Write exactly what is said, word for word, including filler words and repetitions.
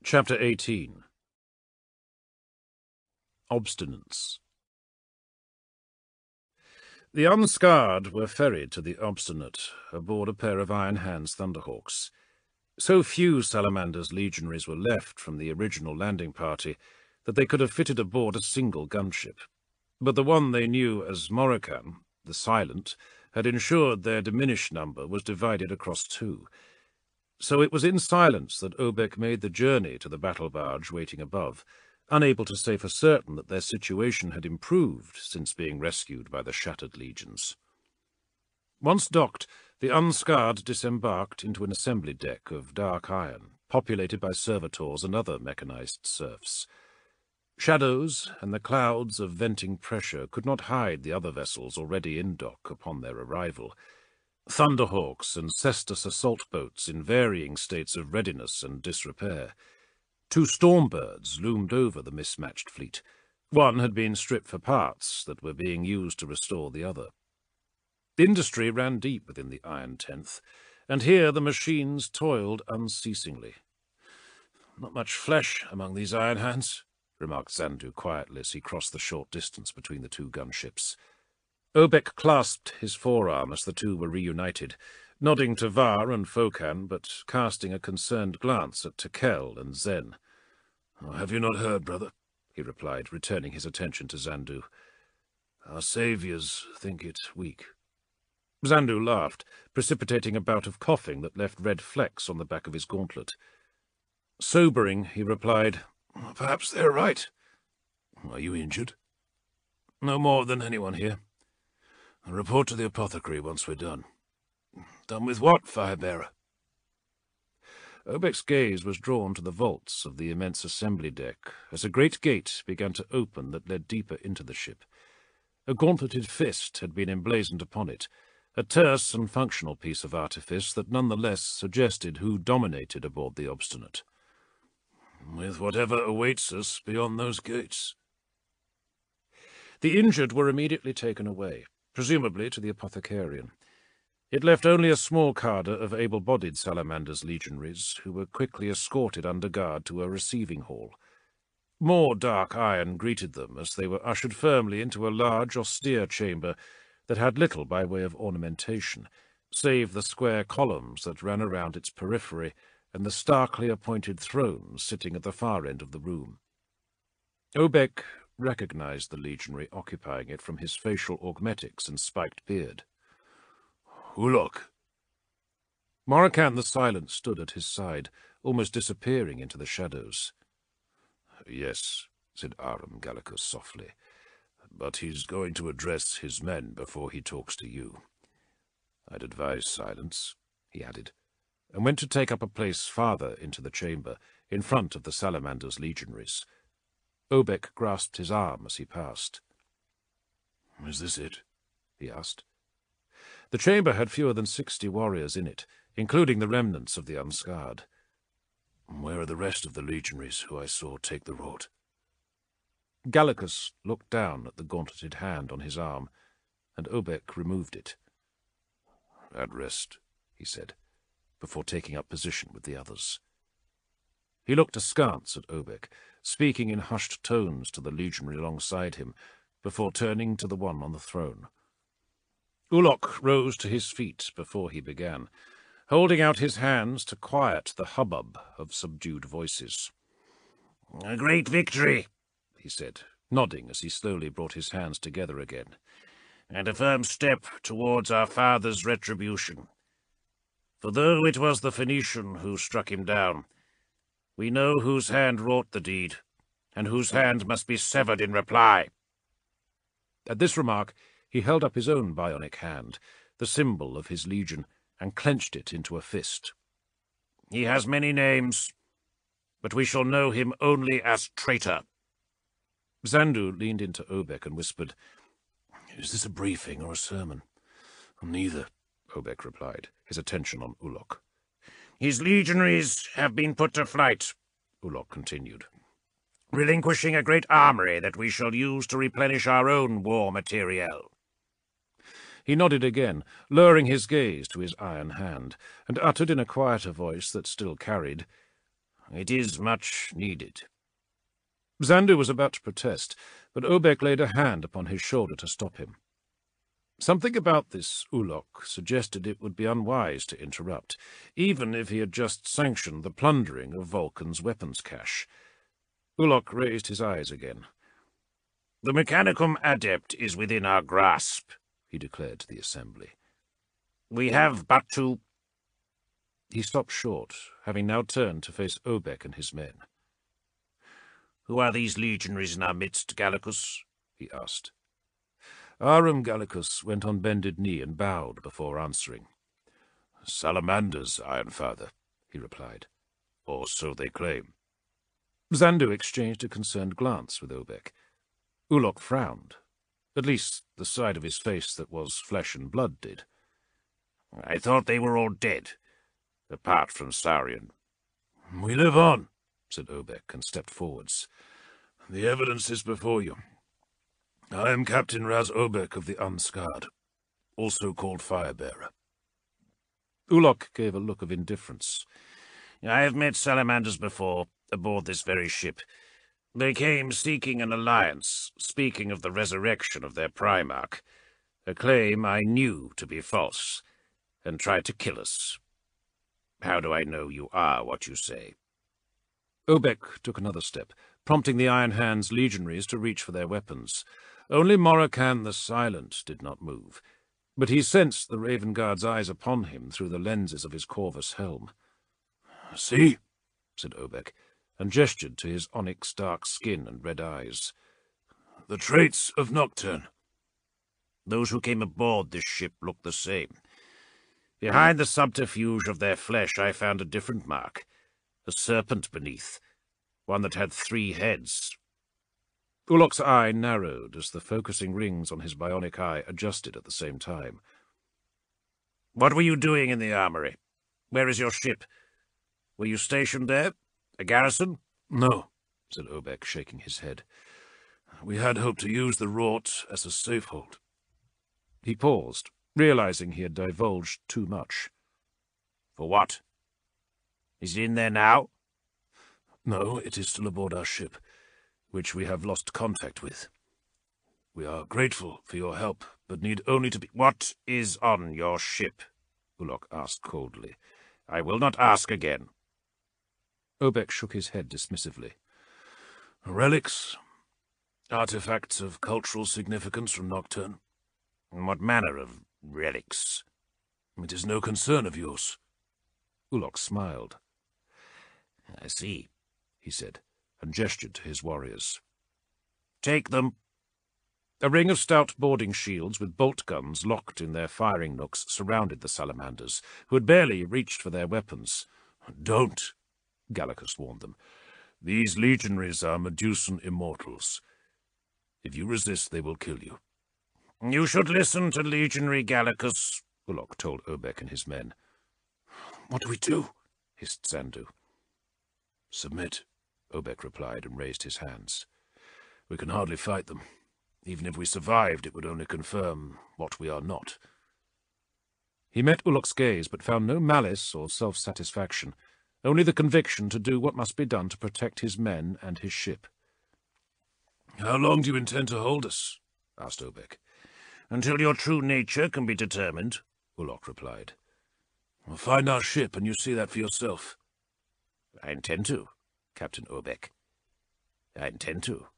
Chapter eighteen. Obstinance. The unscarred were ferried to the Obstinate aboard a pair of Iron Hands Thunderhawks. So few Salamander's legionaries were left from the original landing party that they could have fitted aboard a single gunship. But the one they knew as Morrican, the Silent, had ensured their diminished number was divided across two. So it was in silence that Obek made the journey to the battle barge waiting above, unable to say for certain that their situation had improved since being rescued by the shattered legions. Once docked, the unscarred disembarked into an assembly deck of dark iron, populated by servitors and other mechanized serfs. Shadows and the clouds of venting pressure could not hide the other vessels already in dock upon their arrival. Thunderhawks and Cestus assault boats in varying states of readiness and disrepair. Two Stormbirds loomed over the mismatched fleet. One had been stripped for parts that were being used to restore the other. Industry ran deep within the Iron Tenth, and here the machines toiled unceasingly. "Not much flesh among these Iron Hands," remarked Zandu quietly as he crossed the short distance between the two gunships. Obek clasped his forearm as the two were reunited, nodding to Var and Fokan, but casting a concerned glance at Tekel and Zen. "Oh, have you not heard, brother?" he replied, returning his attention to Zandu. "Our saviours think it weak." Zandu laughed, precipitating a bout of coughing that left red flecks on the back of his gauntlet. Sobering, he replied, "Perhaps they're right." "Are you injured?" "No more than anyone here." "I'll report to the apothecary once we're done." "Done with what, Firebearer?" Obek's gaze was drawn to the vaults of the immense assembly deck as a great gate began to open that led deeper into the ship. A gauntleted fist had been emblazoned upon it, a terse and functional piece of artifice that nonetheless suggested who dominated aboard the Obstinate. "With whatever awaits us beyond those gates." The injured were immediately taken away, presumably to the apothecarian. It left only a small cadre of able-bodied Salamander's legionaries, who were quickly escorted under guard to a receiving hall. More dark iron greeted them as they were ushered firmly into a large, austere chamber that had little by way of ornamentation, save the square columns that ran around its periphery and the starkly appointed thrones sitting at the far end of the room. Obek recognized the legionary occupying it from his facial augmetics and spiked beard. "Ulok." Morrican the Silent stood at his side, almost disappearing into the shadows. "Yes," said Aram Gallicus softly, "but he's going to address his men before he talks to you. I'd advise silence," he added, and went to take up a place farther into the chamber, in front of the Salamander's legionaries. Obek grasped his arm as he passed. "Is this it?" he asked. The chamber had fewer than sixty warriors in it, including the remnants of the unscarred. "Where are the rest of the legionaries who I saw take the rort?" Gallicus looked down at the gauntleted hand on his arm, and Obek removed it. "At rest," he said, before taking up position with the others. He looked askance at Obek, speaking in hushed tones to the legionary alongside him, before turning to the one on the throne. Ulok rose to his feet before he began, holding out his hands to quiet the hubbub of subdued voices. "A great victory," he said, nodding as he slowly brought his hands together again, "and a firm step towards our father's retribution. For though it was the Phoenician who struck him down, we know whose hand wrought the deed, and whose hand must be severed in reply." At this remark, he held up his own bionic hand, the symbol of his legion, and clenched it into a fist. "He has many names, but we shall know him only as traitor." Zandu leaned into Obek and whispered, "Is this a briefing or a sermon?" "Neither," Obek replied, his attention on Ulok. "His legionaries have been put to flight," Ulok continued, "relinquishing a great armory that we shall use to replenish our own war materiel." He nodded again, lowering his gaze to his iron hand, and uttered in a quieter voice that still carried, It is much needed. Zandu was about to protest, but Obek laid a hand upon his shoulder to stop him. Something about this Ulok suggested it would be unwise to interrupt, even if he had just sanctioned the plundering of Vulcan's weapons cache. Ulok raised his eyes again. "The Mechanicum Adept is within our grasp," he declared to the assembly. "We have but to—" He stopped short, having now turned to face Obek and his men. "Who are these legionaries in our midst, Gallicus?" he asked. Aram Gallicus went on bended knee and bowed before answering. "Salamanders, Ironfather," he replied. "Or so they claim." Zandu exchanged a concerned glance with Obek. Ulok frowned. At least the side of his face that was flesh and blood did. "I thought they were all dead, apart from Saurian." "We live on," said Obek, and stepped forwards. "The evidence is before you. I am Captain Raz Obek of the Unscarred, also called Firebearer." Ulok gave a look of indifference. "I have met salamanders before, aboard this very ship. They came seeking an alliance, speaking of the resurrection of their Primarch, a claim I knew to be false, and tried to kill us. How do I know you are what you say?" Obek took another step, prompting the Iron Hands legionaries to reach for their weapons. Only Morakan the Silent did not move, but he sensed the Raven Guard's eyes upon him through the lenses of his Corvus helm. "See," said Obek, and gestured to his onyx dark skin and red eyes. "The traits of Nocturne." "Those who came aboard this ship look the same. Behind the subterfuge of their flesh I found a different mark, a serpent beneath, one that had three heads." Ulok's eye narrowed as the focusing rings on his bionic eye adjusted at the same time. "What were you doing in the armory? Where is your ship? Were you stationed there? A garrison?" "No," said Obek, shaking his head. "We had hoped to use the Rort as a safehold." He paused, realizing he had divulged too much. "For what? Is it in there now?" "No, it is still aboard our ship, which we have lost contact with. We are grateful for your help, but need only to be—" "What is on your ship?" Ulok asked coldly. "I will not ask again." Obek shook his head dismissively. "Relics, artifacts of cultural significance from Nocturne." "What manner of relics?" "It is no concern of yours." Ulok smiled. "I see," he said, and gestured to his warriors. "Take them." A ring of stout boarding shields with bolt guns locked in their firing nooks surrounded the salamanders, who had barely reached for their weapons. "Don't," Gallicus warned them. "These legionaries are Medusan immortals. If you resist, they will kill you." "You should listen to Legionary Gallicus," Ulok told Obek and his men. "What do we do?" hissed Zandu. "Submit," Obek replied and raised his hands. "We can hardly fight them. Even if we survived, it would only confirm what we are not." He met Ulok's gaze, but found no malice or self-satisfaction, only the conviction to do what must be done to protect his men and his ship. "How long do you intend to hold us?" asked Obek. "Until your true nature can be determined," Ulok replied. "We'll find our ship, and you see that for yourself." "I intend to, Captain Obek. I intend to."